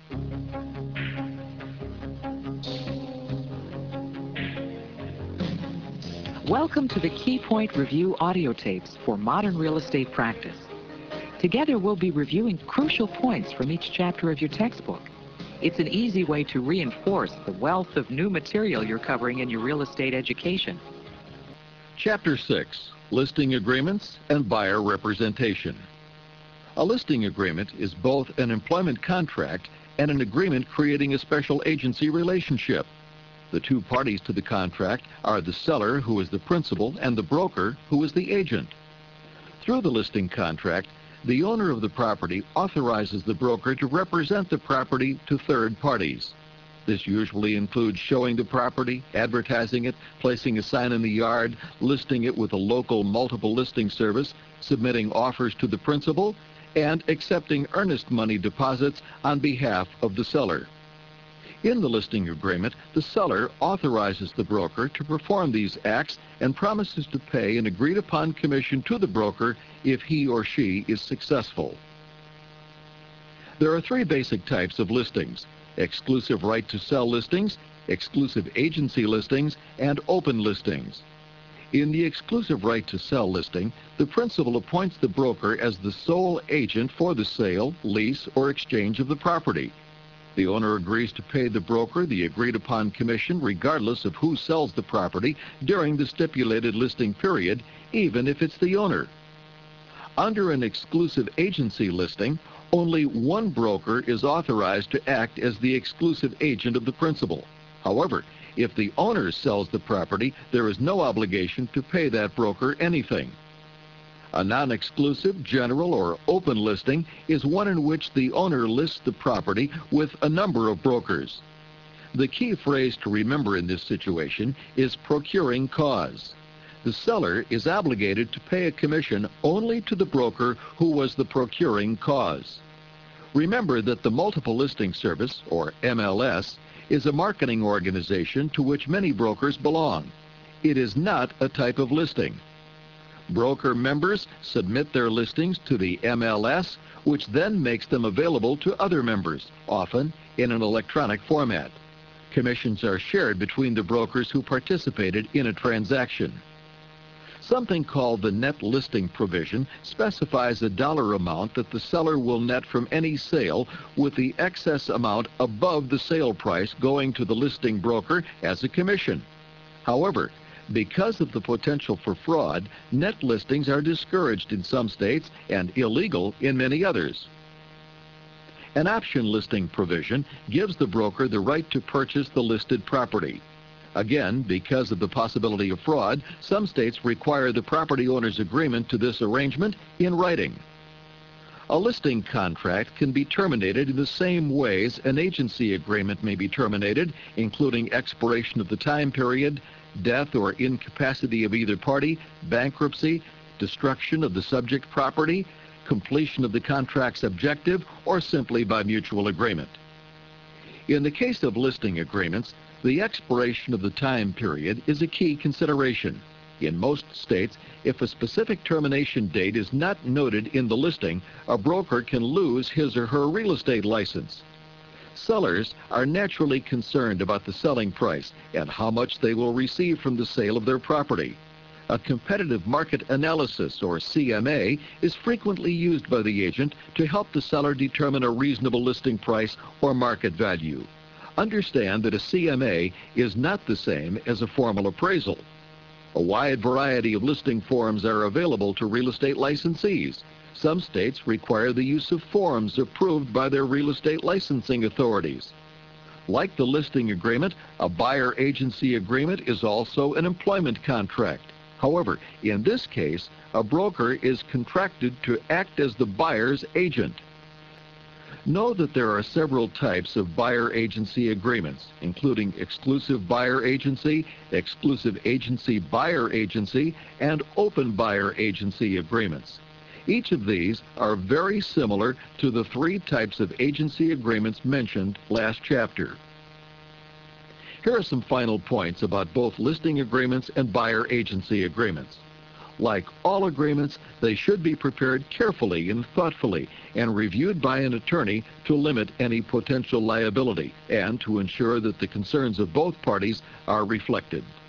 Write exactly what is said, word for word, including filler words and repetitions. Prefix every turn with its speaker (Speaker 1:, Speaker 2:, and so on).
Speaker 1: Welcome to the Key Point Review audio tapes for modern real estate practice. Together we'll be reviewing crucial points from each chapter of your textbook. It's an easy way to reinforce the wealth of new material you're covering in your real estate education.
Speaker 2: Chapter six, Listing Agreements and Buyer Representation. A listing agreement is both an employment contract and an agreement creating a special agency relationship. The two parties to the contract are the seller, who is the principal, and the broker, who is the agent. Through the listing contract, the owner of the property authorizes the broker to represent the property to third parties. This usually includes showing the property, advertising it, placing a sign in the yard, listing it with a local multiple listing service, submitting offers to the principal, and accepting earnest money deposits on behalf of the seller. In the listing agreement, the seller authorizes the broker to perform these acts and promises to pay an agreed-upon commission to the broker if he or she is successful. There are three basic types of listings: exclusive right to sell listings, exclusive agency listings, and open listings. In the exclusive right to sell listing, the principal appoints the broker as the sole agent for the sale, lease, or exchange of the property. The owner agrees to pay the broker the agreed-upon commission regardless of who sells the property during the stipulated listing period, even if it's the owner. Under an exclusive agency listing, only one broker is authorized to act as the exclusive agent of the principal. However, if the owner sells the property, there is no obligation to pay that broker anything. A non-exclusive, general, or open listing is one in which the owner lists the property with a number of brokers. The key phrase to remember in this situation is procuring cause. The seller is obligated to pay a commission only to the broker who was the procuring cause. Remember that the Multiple Listing Service, or M L S, is a marketing organization to which many brokers belong. It is not a type of listing. Broker members submit their listings to the M L S, which then makes them available to other members, often in an electronic format. Commissions are shared between the brokers who participated in a transaction. Something called the net listing provision specifies a dollar amount that the seller will net from any sale, with the excess amount above the sale price going to the listing broker as a commission. However, because of the potential for fraud, net listings are discouraged in some states and illegal in many others. An option listing provision gives the broker the right to purchase the listed property. Again, because of the possibility of fraud, some states require the property owner's agreement to this arrangement in writing. A listing contract can be terminated in the same ways an agency agreement may be terminated, including expiration of the time period, death or incapacity of either party, bankruptcy, destruction of the subject property, completion of the contract's objective, or simply by mutual agreement. In the case of listing agreements, the expiration of the time period is a key consideration. In most states, if a specific termination date is not noted in the listing, a broker can lose his or her real estate license. Sellers are naturally concerned about the selling price and how much they will receive from the sale of their property. A competitive market analysis, or C M A, is frequently used by the agent to help the seller determine a reasonable listing price or market value. Understand that a C M A is not the same as a formal appraisal. A wide variety of listing forms are available to real estate licensees. Some states require the use of forms approved by their real estate licensing authorities. Like the listing agreement, a buyer agency agreement is also an employment contract. However, in this case, a broker is contracted to act as the buyer's agent. Know that there are several types of buyer agency agreements, including exclusive buyer agency, exclusive agency buyer agency, and open buyer agency agreements. Each of these are very similar to the three types of agency agreements mentioned last chapter. Here are some final points about both listing agreements and buyer agency agreements. Like all agreements, they should be prepared carefully and thoughtfully and reviewed by an attorney to limit any potential liability and to ensure that the concerns of both parties are reflected.